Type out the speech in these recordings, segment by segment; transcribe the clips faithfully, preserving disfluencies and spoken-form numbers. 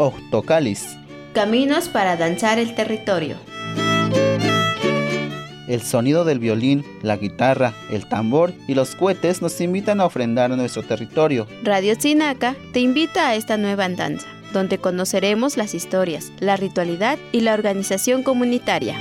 Octocalis. Caminos para danzar el territorio. El sonido del violín, la guitarra, el tambor y los cohetes nos invitan a ofrendar a nuestro territorio. Radio Tzinaca te invita a esta nueva andanza, donde conoceremos las historias, la ritualidad y la organización comunitaria.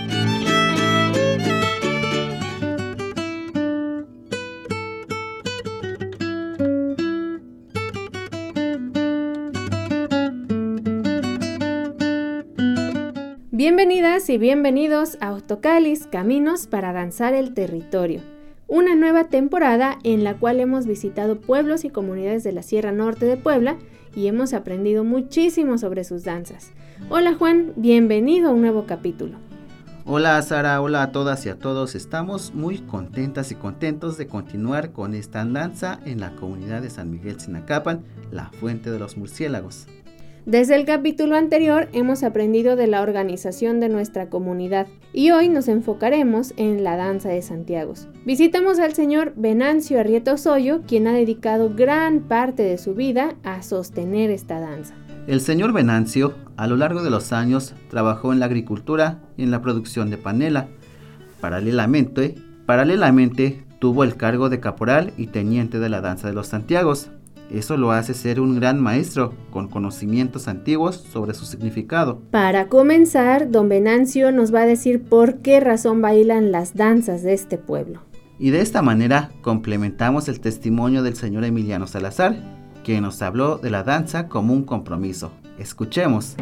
Bienvenidas y bienvenidos a Octocalis, Caminos para danzar el territorio, una nueva temporada en la cual hemos visitado pueblos y comunidades de la Sierra Norte de Puebla y hemos aprendido muchísimo sobre sus danzas. Hola Juan, bienvenido a un nuevo capítulo. Hola Sara, hola a todas y a todos. Estamos muy contentas y contentos de continuar con esta danza en la comunidad de San Miguel Tzinacapan, la fuente de los murciélagos. Desde el capítulo anterior hemos aprendido de la organización de nuestra comunidad y hoy nos enfocaremos en la danza de Santiago. Visitamos al señor Venancio Arrieta Osoyo, quien ha dedicado gran parte de su vida a sostener esta danza. El señor Venancio, a lo largo de los años, trabajó en la agricultura y en la producción de panela. Paralelamente, paralelamente tuvo el cargo de caporal y teniente de la danza de los Santiagos. Eso lo hace ser un gran maestro, con conocimientos antiguos sobre su significado. Para comenzar, don Venancio nos va a decir por qué razón bailan las danzas de este pueblo. Y de esta manera complementamos el testimonio del señor Emiliano Salazar, quien nos habló de la danza como un compromiso. Escuchemos.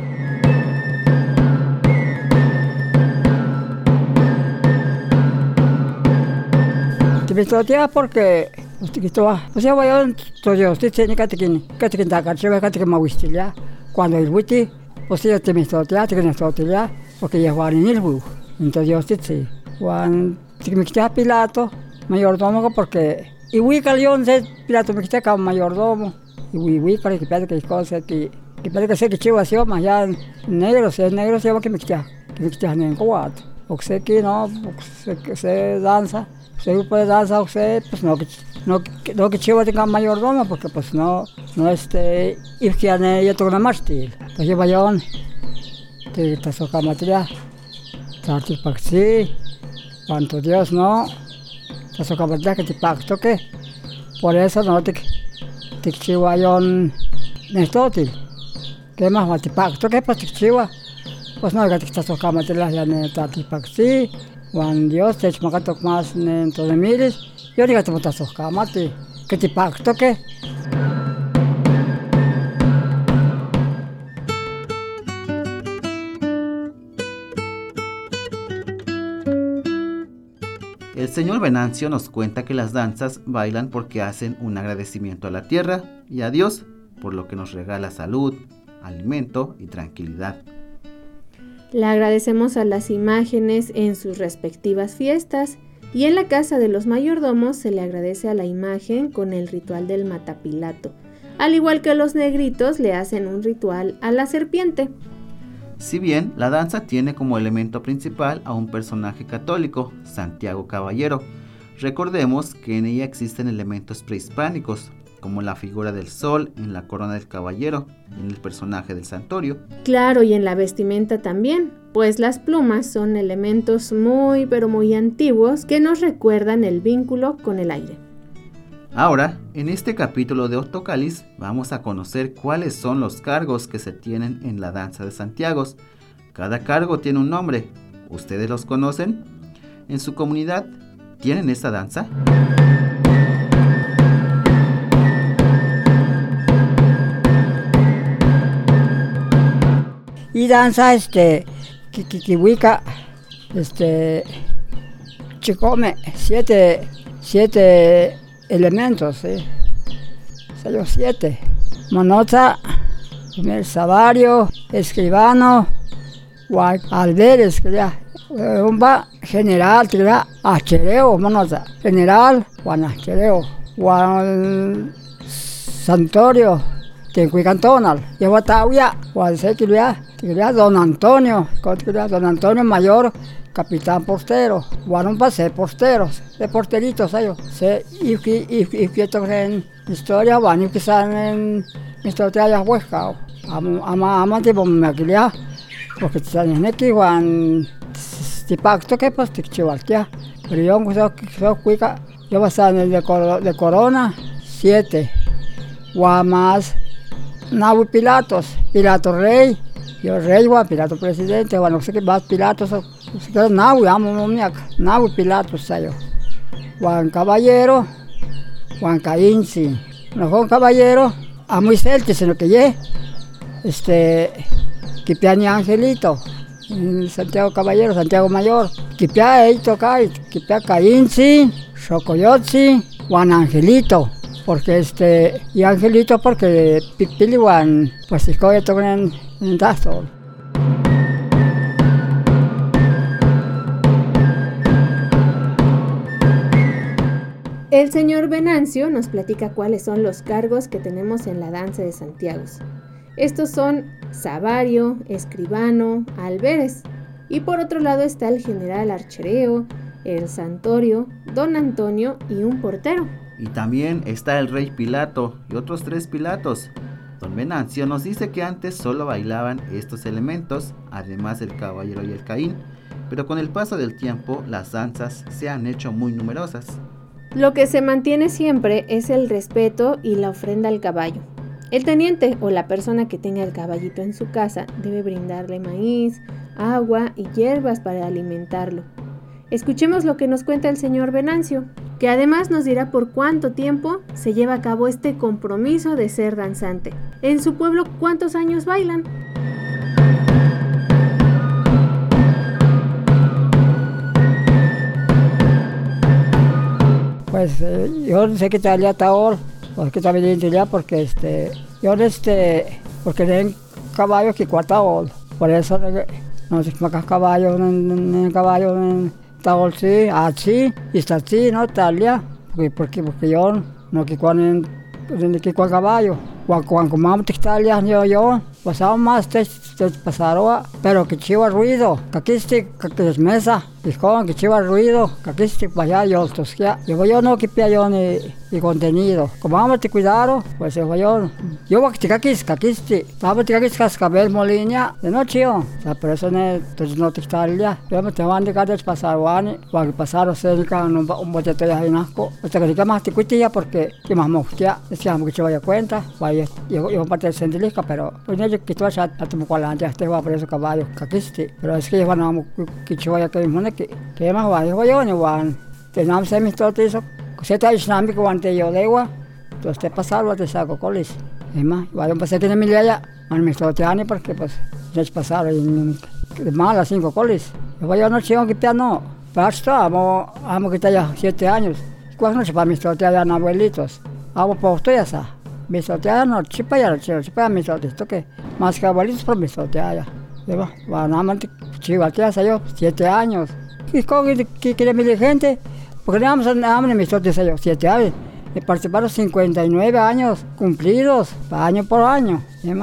Te me porque pues ya voy a todo usted tiene que tener que tener que tener que tener mawistilya cuando el witi pues ya te me estotea te que estotea porque ya van en el bus entonces usted sí cuando te me quita Pilato mayordomo porque y we calión se Pilato me quita como mayordomo y we we para que pide que cosa que que pide que se que chiva así más ya negro se negro se va que me quita que me quita en cuatro o sea que no se se danza se puede danza o sea pues no no no que chiva tenga mayordomo porque pues no no este y que ane ya toca más til pues yo vayan te está soca materia tarti paxi cuanto Dios no está soca materia que te pacto que por eso no te te chiva yon nestotil que más va te pacto que pues te chiva pues no que te está soca materia ya ne tarti paxi cuando Dios te chmaca toc más en todo miles yo digo te botas soca mate que te pacto que El señor Venancio nos cuenta que las danzas bailan porque hacen un agradecimiento a la tierra y a Dios por lo que nos regala salud, alimento y tranquilidad. Le agradecemos a las imágenes en sus respectivas fiestas y en la casa de los mayordomos se le agradece a la imagen con el ritual del matapilato, al igual que los negritos le hacen un ritual a la serpiente. Si bien la danza tiene como elemento principal a un personaje católico, Santiago Caballero, recordemos que en ella existen elementos prehispánicos, como la figura del sol en la corona del caballero y en el personaje del santorio. Claro, y en la vestimenta también, pues las plumas son elementos muy pero muy antiguos que nos recuerdan el vínculo con el aire. Ahora, en este capítulo de Octocalis vamos a conocer cuáles son los cargos que se tienen en la danza de Santiago. Cada cargo tiene un nombre. ¿Ustedes los conocen? ¿En su comunidad tienen esta danza? y danza este kikikiwika este chicome siete siete elementos, ¿sí? Salió siete. Monota, primer salario, escribano, alberes, que ya, un general, que ya, achereo, monota, general, Juan achereo, Juan santorio, que cuicantonal, lleva tauya, Juan se que ya, que ya, don Antonio, que ya, don Antonio mayor, capitán portero, Juan pase porteros, de porteritos, ellos, se, y que, y que, en historia, van y que están en historia de Huesca, Ama ama ama tipo me quería porque tiene que igual si pacto que pues te chivalquea. Pero yo no sé cuica, yo voy a estar en el de, cor, de Corona siete. Guamas Nabu Pilatos, Pilato Rey, yo Rey Guam, Pilato Presidente, bueno, no sé qué más Pilatos, no sé qué Nabu, amo momiaca, Nabu Pilatos sayo. Juan Caballero, Juan Caínci, no Juan Caballero, a muy cerca, sino que ye, este, Kipiani Angelito, Santiago Caballero, Santiago Mayor, Kipia Eito Kai, Kipia Caínci, Xocoyotzi, Juan Angelito. Porque este, y Angelito porque Pipiliwan, pues si coge todo en en dazo. El señor Venancio nos platica cuáles son los cargos que tenemos en la danza de Santiago. Estos son sabario, escribano, alberes. Y por otro lado está el general archereo, el santorio, don Antonio y un portero. Y también está el rey Pilato y otros tres Pilatos. Don Venancio nos dice que antes solo bailaban estos elementos, además del caballero y el Caín, pero con el paso del tiempo las danzas se han hecho muy numerosas. Lo que se mantiene siempre es el respeto y la ofrenda al caballo. El teniente o la persona que tenga el caballito en su casa debe brindarle maíz, agua y hierbas para alimentarlo. Escuchemos lo que nos cuenta el señor Venancio, que además nos dirá por cuánto tiempo se lleva a cabo este compromiso de ser danzante. En su pueblo, ¿cuántos años bailan? Pues eh, yo no sé qué tal ya está ahora, porque también ya porque este, yo este, porque tienen caballos que cuarta hora, por eso no sé qué caballo, en caballo, en Taol sí, así, y está así, ¿no? Talia, porque, porque, porque yo no que cuando que cuando caballo, cuando cuando mamá te Talia yo yo, pasaba más te te pasaron, pero que chiva ruido, que aquí este que es mesa, y con que chiva ruido, que aquí este vaya yo tosquia, yo yo no que pilla yo ni y contenido, como mamá te cuidaron, pues yo yo yo voy a que aquí que aquí este, vamos a que aquí cascabel moliña, de noche yo, o sea, por eso no entonces no te Talia, yo me te van de cada pasar wani, cuando pasaron cerca un un boteto ya en asco, hasta que más te cuitilla porque que más mosquia, decíamos que se vaya cuenta, vaya yo yo parte del sendilica, pero pues yo que tú vas a tu cual antes te va por esos caballos, que aquí este, pero es que van a que se vaya que mismo que que más va, yo yo ni van, tenemos semis todo eso. Se está islámico ante yo de agua, entonces te pasarlo te saco colis. Es más, igual yo pasé que en Emilia ya, al me estoy teando porque pues ya es pasado y de más las cinco colis. Yo voy a no chico que piano, pero esto amo amo que está ya siete años. Cuando no se para mi estoy teando abuelitos, amo por esto ya sa. Mi estoy teando chipa ya chipa chipa mi estoy esto que más que abuelitos por mi estoy teando. Lleva, va nada más chiva ya sa yo siete años. ¿Qué coge que quiere mi gente? Porque le damos a mi historia de siete años. Y participaron cincuenta y nueve años cumplidos, año por año.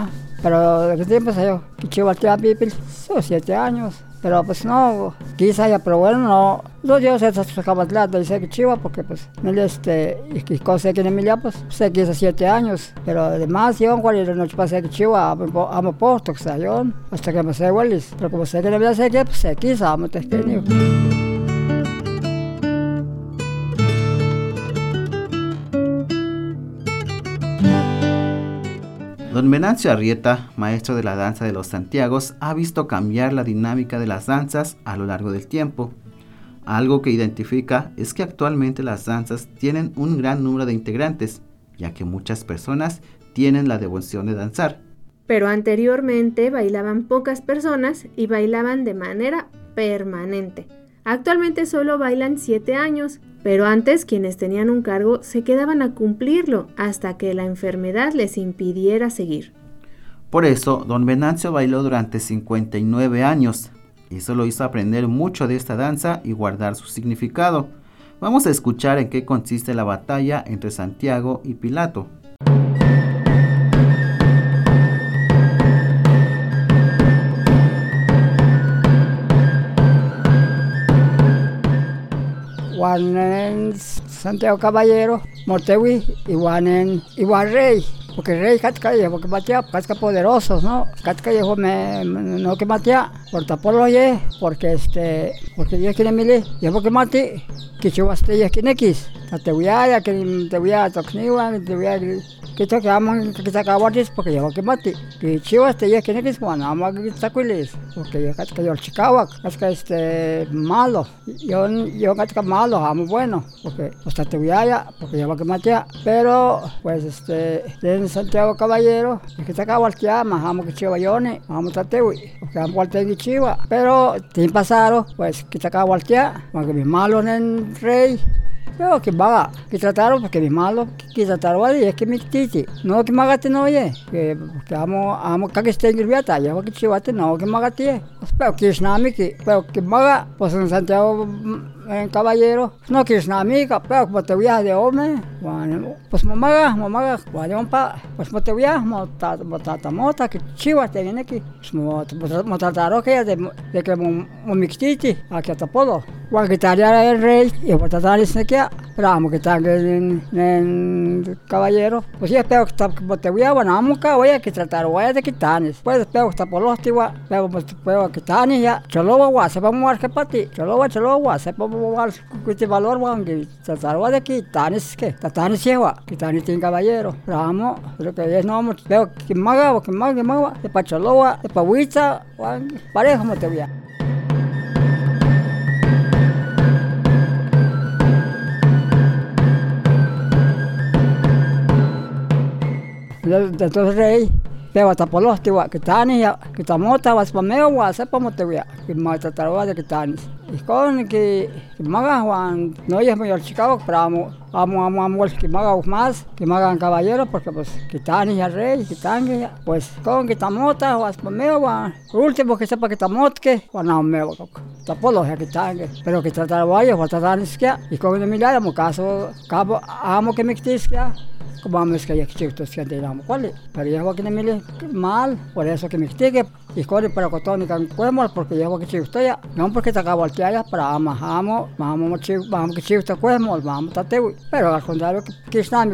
Pero de qué tiempo se yo, que chivo aquí a Pipil, son siete años. Pero pues no, quizá ya, pero bueno, no. Los dioses se sacaban plata y sé que chiva porque pues, él este, y cosa que en Emilia, pues sé que es siete años. Pero además, yo en cualquier noche pasé que chiva, amo posto, que sea yo, hasta que me sé huelis. Pero como sé que en Emilia sé que, pues sé quizá, amo te tenido. Don Venancio Arrieta, maestro de la danza de los Santiagos, ha visto cambiar la dinámica de las danzas a lo largo del tiempo. Algo que identifica es que actualmente las danzas tienen un gran número de integrantes, ya que muchas personas tienen la devoción de danzar. Pero anteriormente bailaban pocas personas y bailaban de manera permanente. Actualmente solo bailan siete años, pero antes quienes tenían un cargo se quedaban a cumplirlo hasta que la enfermedad les impidiera seguir. Por eso, don Venancio bailó durante cincuenta y nueve años. Eso lo hizo aprender mucho de esta danza y guardar su significado. Vamos a escuchar en qué consiste la batalla entre Santiago y Pilato. Cuando Santiago Caballero, Mortewi, igual en igual rey, porque el rey Catka llevó que matea, Catka poderosos, ¿no? Catka llevó me, no que matea, por tapolo ye, porque este, porque yo quiero mili, llevó que mate, que chubaste ya que X, te voy a que te voy a toxniwa, te voy a que te quedamos que te acabaste porque llevó que mate, que chubaste ya que X, bueno, vamos a que te acuiles, porque yo Catka yo chicawa, Catka este malo, yo yo Catka malo, amo bueno, porque hasta te voy a porque llevó que matea, pero pues este en Santiago Caballero, que te acabo al más amo que chiva yone, vamos a tewi, porque amo al tengi chiva, pero te pasaron, pues que te acabo al porque mis malos en rey, pero que vaga, que trataron, porque mis malos, que trataron ahí, es que mi titi, no que magate no oye, que porque amo, amo que esté en viata, ya que chivate no que magate, pero que es nami que, pero que vaga, pues en Santiago en Caballero, no que es nami, pero como te voy a de hombre, bueno, pues mamaga, mamaga, bueno, pa, pues mo te voy a mota, mota, mota, que chiva te viene aquí, pues mo trataron que de de que mo mixtiti, aquí a Tapolo, cuando que taría el rey, y por tratar de que pero amo que está en, en Caballero, pues yo espero que te voy a, bueno, vamos acá, voy a que tratar, voy a de quitanes, pues espero que está por los tiguas, pero pues espero que quitanes ya, cholo va, se va a mover que para ti, cholo va, cholo va, se va a mover que este valor, van que tratar de quitanes, que quitanes lleva, quitanes tiene Caballero, pero vamos, pero que es no, veo que maga, que maga, que maga, de para cholo va, de para huiza, pareja, como te voy a. Entonces rey, pero hasta por los tíos que están ya, que estamos vas para medio o hacer como te voy a, que me trataron de que están. Y con que me hagan, no es muy Chicago, pero amo, amo, amo, amo, que me hagan más, que me hagan caballero, porque pues que están ya rey, que están ya, pues con que estamos vas para medio, por último que sepa que estamos que, o no me voy, hasta por los que están, pero que trataron a ellos, trataron es que, y con el milagro, en caso, cabo, amo que me quites que, vamos que ya que chicos que tenemos cuál pero yo que me le mal por eso que me explique y corre para cotónica cuemos porque yo que chicos ya no porque te acabo al ya para amamos vamos chicos vamos que chicos te cuemos vamos tate pero al contrario que están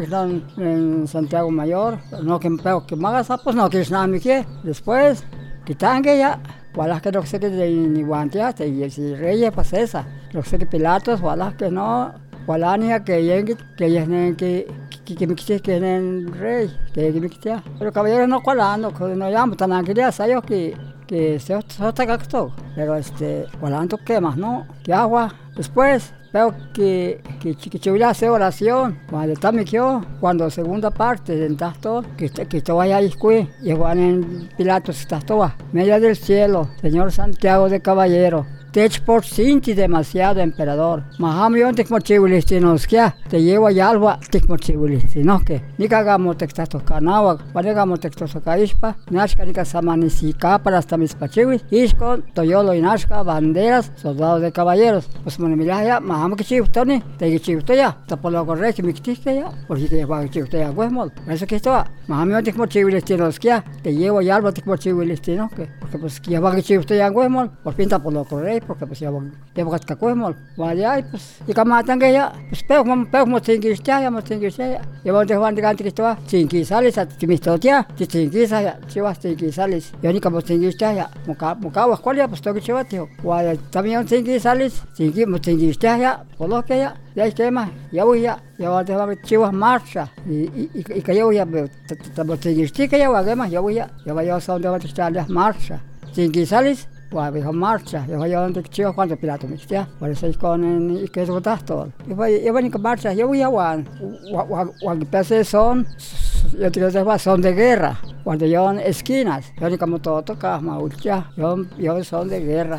en Santiago Mayor no que pero que más pues no que están que después que tangue ya Walas que no sé que ni guanteaste y si reyes pues esa no sé que Pilatos walas que no Walania que lleguen que lleguen que que que me quite que en rey que me quite pero caballero no cualando no llamo tan quería saber que que se está gastó pero este cualando qué más no que agua después veo que que que chulla hace oración cuando está me quedó cuando segunda parte de todo que que esto vaya ahí escué igual en Pilatos está toda media del cielo Señor Santiago de Caballero Tech por cinti demasiado emperador. Mahamion tekmochibulistinos que te llevo a alba tekmochibulistinos que ni cagamos textos canawa, panegamos textos caispa, nashka ni casamanisica para hasta mis pachiwis, iscon, toyolo y nashka, banderas, soldados de caballeros. Pues monemilia, maham que chibutoni, te chibuto ya, tapolo corre que me quitiste ya, porque te llevo a chibuto ya, huesmol. Eso que esto, mahamion tekmochibulistinos que te llevo a alba tekmochibulistinos que, porque pues que llevo a chibuto ya, huesmol, por pinta por lo corre. Porque pues ya ya porque te cuemos vaya y pues y como matan que ya pues pero como pero como tengo que estar ya me tengo que estar ya voy a jugar de canto que esto sin que sales a ti me estotia ti sin que sales si vas a que sales yo ni como tengo que estar ya moca moca vas cuál ya pues tengo que llevar tío guay también tengo que sales sin que me tengo que estar ya por lo que ya ya es tema ya voy ya ya voy a dejar chivas marcha y y y que yo voy a tengo que estar que ya voy a más ya voy ya ya voy a usar donde va a estar las marcha sin que sales Guau, viejo marcha, yo voy a donde chicos cuando Pilato me decía, por eso es con y que es todo. Yo voy, yo voy en marcha, yo voy a Juan, Juan que pese son, yo te digo son de guerra, cuando yo en esquinas, yo ni como todo toca, maucha, yo yo son de guerra.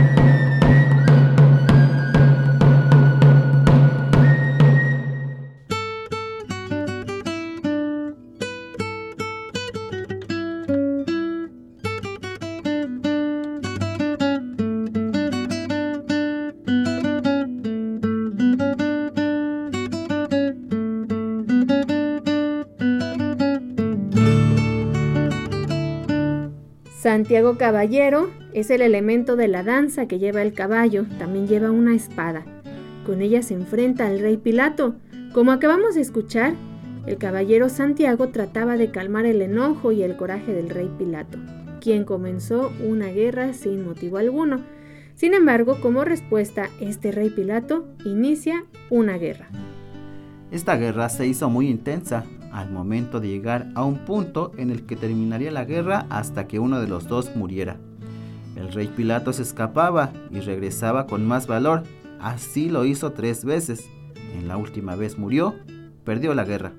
Santiago Caballero es el elemento de la danza que lleva el caballo, también lleva una espada. con ella se enfrenta al rey Pilato. Como acabamos de escuchar, el caballero Santiago trataba de calmar el enojo y el coraje del rey Pilato, quien comenzó una guerra sin motivo alguno. Sin embargo, como respuesta, este rey Pilato inicia una guerra. Esta guerra se hizo muy intensa, al momento de llegar a un punto en el que terminaría la guerra hasta que uno de los dos muriera. El rey Pilato se escapaba y regresaba con más valor. Así lo hizo tres veces. En la última vez murió, perdió la guerra.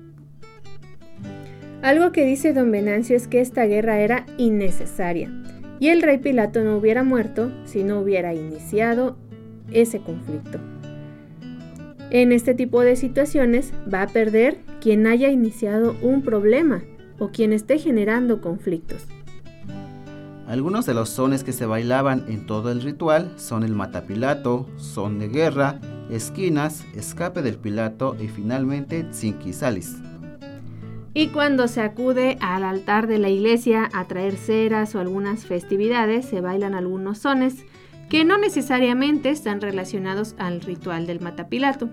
Algo que dice don Venancio es que esta guerra era innecesaria y el rey Pilato no hubiera muerto si no hubiera iniciado ese conflicto. En este tipo de situaciones va a perder quien haya iniciado un problema o quien esté generando conflictos. Algunos de los sones que se bailaban en todo el ritual son el matapilato, son de guerra, esquinas, escape del Pilato y finalmente tzinquizalis. Y cuando se acude al altar de la iglesia a traer ceras o algunas festividades, se bailan algunos sones que no necesariamente están relacionados al ritual del matapilato.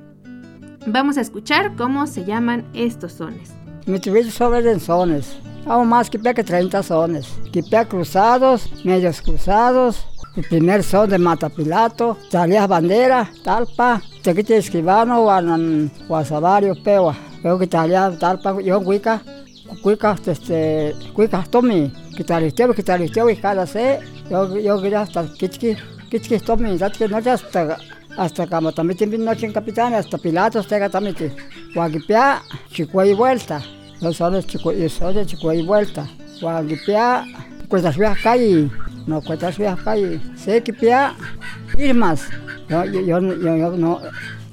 Vamos a escuchar cómo se llaman estos sones. Me tuve sobre en sones. Hago más que que treinta sones. Que cruzados, medios cruzados. El primer son de matapilato, talías bandera, talpa, tequite escribano, guasavario, pewa. Luego que talía talpa, yo huica, huica, este, huica tomi, que talisteo, que talisteo y cada se, yo, yo quería hasta kichki, kichki tomi, que no ya hasta, hasta como también tiene noche en capitán, hasta Pilatos tenga también, guagipia, chico y vuelta, los sones chico y sones chico y vuelta, guagipia, cuesta subir acá y no cuesta subir acá y sé que pia, firmas, yo, yo, yo, yo, yo no,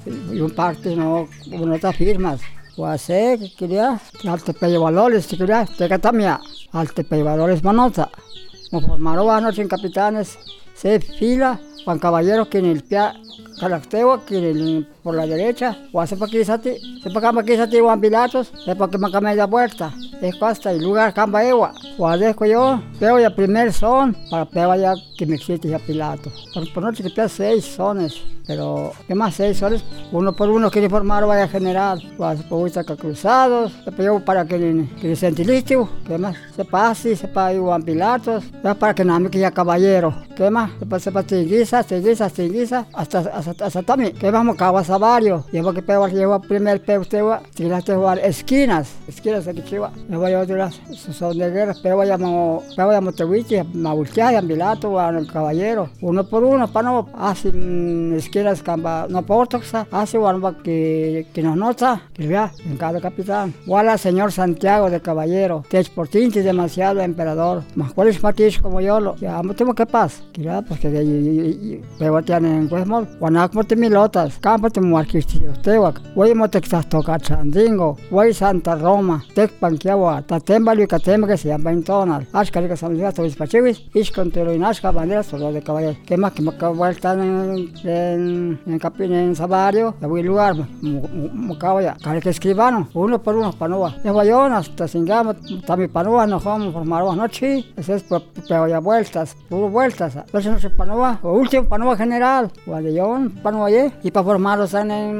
yo parte no, no está firmas. Guase, que quería, alte peyvalores, que quería, te catamia, alte peyvalores manota. Como formaron anoche en capitanes, se fila, Juan Caballero, que en el pia, caracteo, que en el, por la derecha, guase para que sati, se para acá que sati Juan Pilatos, se para que me cambie de vuelta. Es hasta el lugar camba ewa, guadejo yo, pero ya primer son, para pegar ya que me existe ya Pilato. Por, por noche que pia seis sones. Pero, ¿qué más seis soles? Uno por uno quiere formar vaya general. Pues, pues, cruzados, se pegó para que el sentilistio, ¿qué más? Se pase, se para Juan Pilatos, ya para que nada que ya caballero, ¿qué más? Se pasa para tinguiza, tinguiza, tinguiza, hasta, hasta, hasta también, ¿qué vamos? Cabasavario, llevo que pego, llevo primer pego, te va, tiraste jugar esquinas, esquinas aquí chiva, llevo yo de las, son de guerra, pero vayamos, pero vayamos tehuichi, maultear, Juan Pilato, el caballero, uno por uno, para no, hacen esquinas. No importa, hace algo que, que nos nota, que vea en cada capitán. Igual señor Santiago de Caballero, te exportintes demasiado emperador, más cuál es matiz como yo, lo, ya no tengo que paz, que ya, pues que de pero tienen en Cuesmol, Guanaco te milotas, campo te muarquistillo, tehuac, voy a motexas tocar chandingo, voy Santa Roma, tec panquiagua, tatembalio y catemba que se llama Intonal, ashkari que se llama Tovispachivis, ishcontero y nashka bandera solo de Caballero, que más que me vueltan en, en en Capín, en Savario, de buen lugar, Mocavaya, cada que escribano, uno por uno, panoa. De Bayón hasta Singama, también panoa, no vamos por Maroa noche, ese es pero ya vueltas, puro vueltas. Entonces no se panoa, o último panoa general, Guadillón, panoa allí, y para formarlos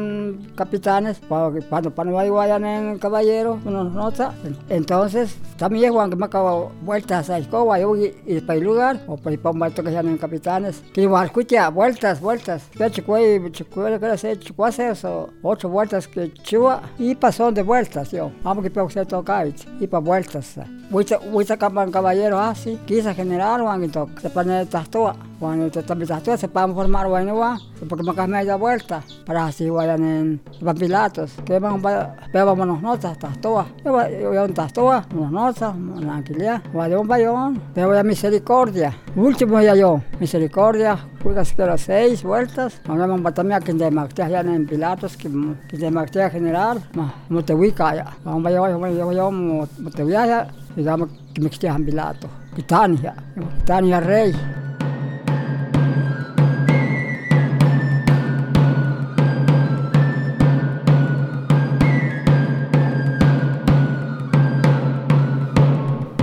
en capitanes, cuando panoa y vayan en caballero, uno nota. Entonces, también Juan que me acabo vueltas a Escoba, y para el lugar, o para el pombato que sean en capitanes, que igual escucha, vueltas, vueltas. Chicuay, chicuay, que hace chicuace eso, ocho vueltas que chiva y pasó de vueltas yo. Vamos que puedo ser tocar y para vueltas. Voy a campan caballero así, quizá general o alguien toca. Se pone tastoa, cuando te también tastoa se pueden formar bueno va, porque me cambié de vuelta para así vayan en Pilatos. Que vamos a unas notas tastoa. Yo voy a un tastoa, unas notas, una tranquilidad. Voy a un bayón, pero voy a misericordia. Último ya yo, misericordia. Fui a hacer seis vueltas. Ahora vamos a también que de Martea ya en Pilatos, que de Martea general, no te ubica ya. Vamos a llevar, yo yo no te voy a digamos que me quité en Pilato. Titania, Titania Rey.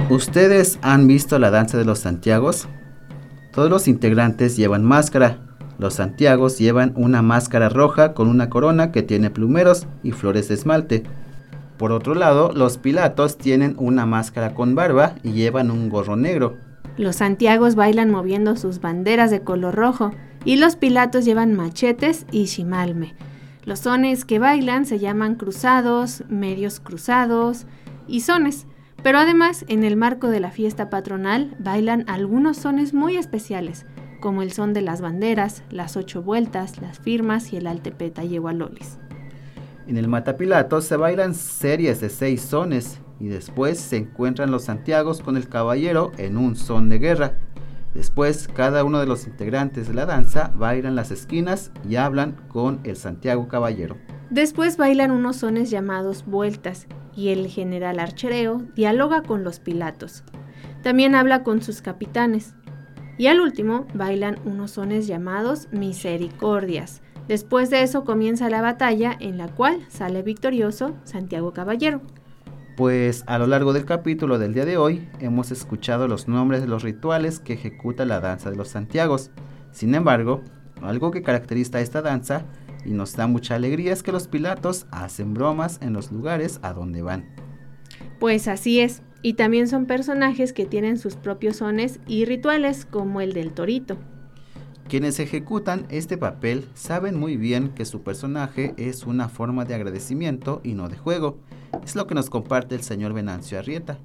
¿Ustedes han visto la danza de los Santiagos? Todos los integrantes llevan máscara Los santiagos llevan una máscara roja con una corona que tiene plumeros y flores de esmalte. Por otro lado, los pilatos tienen una máscara con barba y llevan un gorro negro. Los santiagos bailan moviendo sus banderas de color rojo y los pilatos llevan machetes y ximalme. Los sones que bailan se llaman cruzados, medios cruzados y sones, pero además en el marco de la fiesta patronal bailan algunos sones muy especiales, como el son de las banderas, las ocho vueltas, las firmas y el altepeta yegualolis. En el matapilatos se bailan series de seis sones y después se encuentran los santiagos con el caballero en un son de guerra. Después cada uno de los integrantes de la danza bailan las esquinas y hablan con el santiago caballero. Después bailan unos sones llamados vueltas y el general archereo dialoga con los pilatos. También habla con sus capitanes. Y al último bailan unos sones llamados misericordias. Después de eso comienza la batalla en la cual sale victorioso Santiago Caballero. Pues a lo largo del capítulo del día de hoy hemos escuchado los nombres de los rituales que ejecuta la danza de los santiagos. Sin embargo, algo que caracteriza a esta danza y nos da mucha alegría es que los pilatos hacen bromas en los lugares a donde van. Pues así es, y también son personajes que tienen sus propios sones y rituales como el del torito. Quienes ejecutan este papel saben muy bien que su personaje es una forma de agradecimiento y no de juego. Es lo que nos comparte el señor Venancio Arrieta.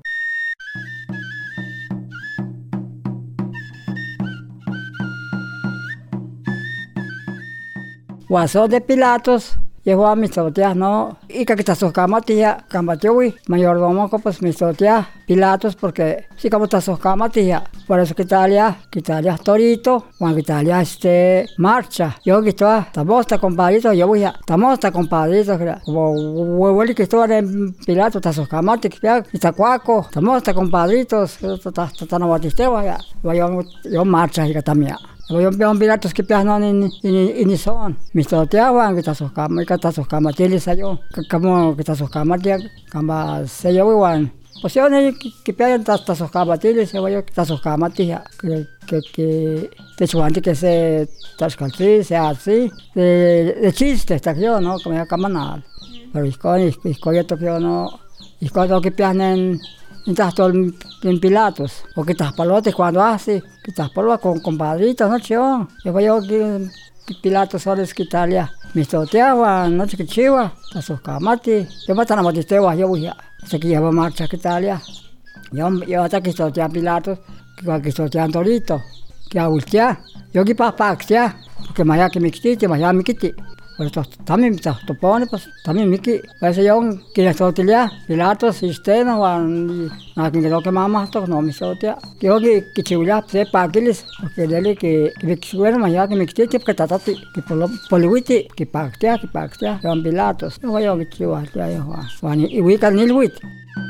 Guasón de Pilatos, llegó a mis tortillas, ¿no? Y que está sus camas, tía, cambatewi, mayordomo, pues mis tortillas, Pilatos, porque sí, como está sus camas, tía. Por eso quitaría, quitaría torito, cuando quitaría este, marcha. Yo quito, estamos hasta compadritos, yo voy a, estamos hasta compadritos, como huevo que estuvo en Pilatos, está sus camas, tía, está cuaco, estamos hasta compadritos, está no batisteo, ya, yo, yo marcha, y que también. Yo veo pilatos que piano ni ni ni son. Mis torteaban que está sus camas, que está sus camas, tiene sayo, como que está sus camas, tía, cama se yo igual. Pues yo ni que piano está sus camas, tiene se yo que está sus camas, tía, que que que te chuante que se tascalci, sea así, de de chiste está yo, no, como ya cama nada. Pero es con es con esto que yo no, es con que piano en estás todo en Pilatos, o que estás palotes cuando hace, que estás palotes con compadritos, ¿no, chivo? Yo voy a que Pilatos solo es quitarle mis torteaguas, no sé qué chiva, a sus camati, yo voy a estar en la batisteo, yo voy a, sé que llevo marcha que tal ya, yo, yo hasta que tortean Pilatos, que tortean torito, que a ultia, yo que para paxia, porque más allá que me quite, más allá me quite. Por eso también está topone, pues también Miki, pues yo que la tortilla, Pilatos, sistema, van, nada que lo que mamá toca no me sotia. Yo que que chula se paquiles, porque dele que que me suena más allá que me quite que tatati, que por lo poliwiti, que pactea, que pactea, son Pilatos. Yo voy a que chula, ya yo, van y voy a nil wit.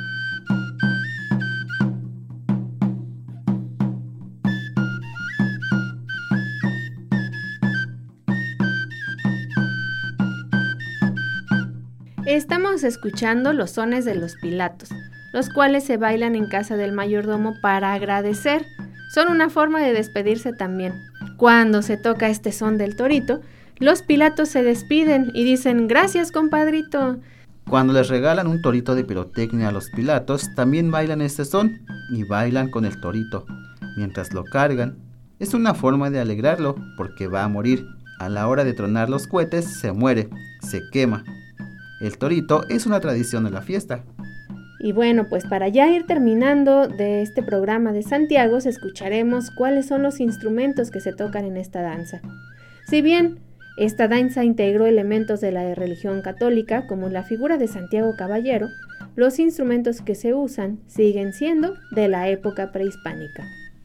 Estamos escuchando los sones de los pilatos, los cuales se bailan en casa del mayordomo para agradecer. Son una forma de despedirse también. Cuando se toca este son del torito, los pilatos se despiden y dicen gracias, compadrito. Cuando les regalan un torito de pirotecnia a los pilatos, también bailan este son y bailan con el torito. Mientras lo cargan, es una forma de alegrarlo porque va a morir. A la hora de tronar los cohetes se muere, se quema. El torito es una tradición de la fiesta. Y bueno, pues para ya ir terminando de este programa de Santiago, escucharemos cuáles son los instrumentos que se tocan en esta danza. Si bien esta danza integró elementos de la religión católica, como la figura de Santiago Caballero, los instrumentos que se usan siguen siendo de la época prehispánica.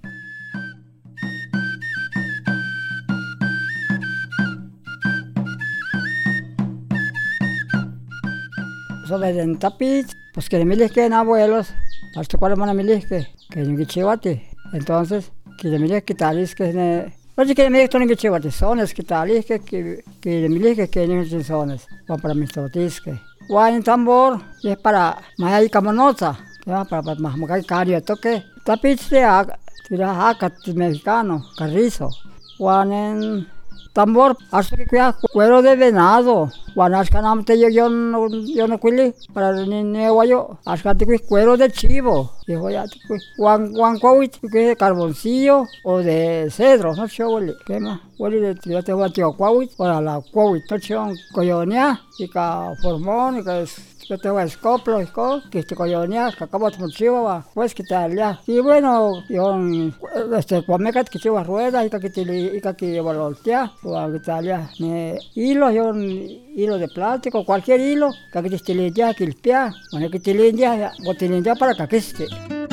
Sobre el tapit, pues que me que en abuelos, hasta cuál van a me que que en Chihuahua. Entonces, que me que tal es que Oye, que me esto en Chihuahua, sones que tal es que que que me que que en sones, van para mis tortillas que. Guay en tambor, y es para más camonota, ya para más más cario toque. Tapit de tira acá mexicano, carrizo. Guay en tambor, hasta que cuida cuero de venado. Guanas canamte yo yo no yo no cuili para ni ni guayo, hasta que cuero de chivo. Dijo ya, guan guan cuauit, que de carboncillo o de cedro, no sé huele. ¿Qué más? Huele de yo te voy a tío cuauit, para la cuauit, no sé coyonia, y ca formón, y ca yo te voy a escoplo, escoplo, que este coyonia, que acabo de chivo, pues que tal ya. Y bueno, yo este cuamecat que chivo rueda, y que te y que lleva voltea, o que tal ya. Hilo yo hilo de plástico, cualquier hilo, que te esté ya que el pia, bueno que te ya, o te ya para que esté.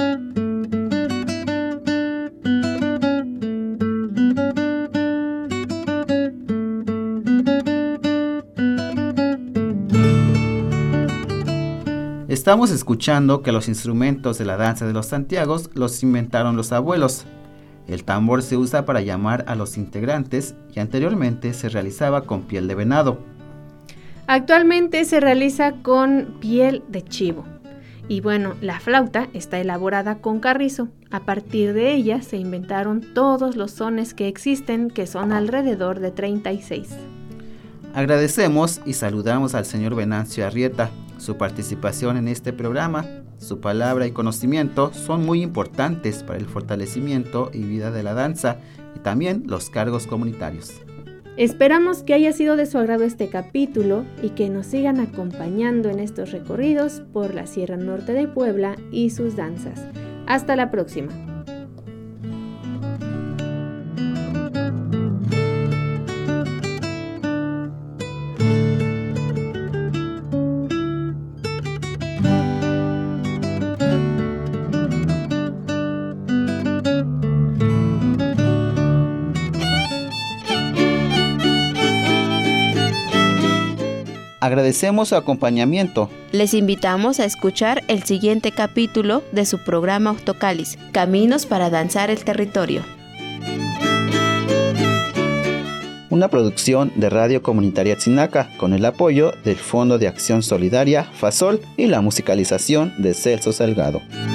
Estamos escuchando que los instrumentos de la danza de los Santiagos los inventaron los abuelos. El tambor se usa para llamar a los integrantes y anteriormente se realizaba con piel de venado. Actualmente se realiza con piel de chivo. Y bueno, la flauta está elaborada con carrizo. A partir de ella se inventaron todos los sones que existen, que son alrededor de treinta y seis. Agradecemos y saludamos al señor Venancio Arrieta. Su participación en este programa, su palabra y conocimiento son muy importantes para el fortalecimiento y vida de la danza y también los cargos comunitarios. Esperamos que haya sido de su agrado este capítulo y que nos sigan acompañando en estos recorridos por la Sierra Norte de Puebla y sus danzas. Hasta la próxima. Agradecemos su acompañamiento. Les invitamos a escuchar el siguiente capítulo de su programa Octocalis, Caminos para danzar el territorio. Una producción de Radio Comunitaria Tzinaca con el apoyo del Fondo de Acción Solidaria FASOL y la musicalización de Celso Salgado.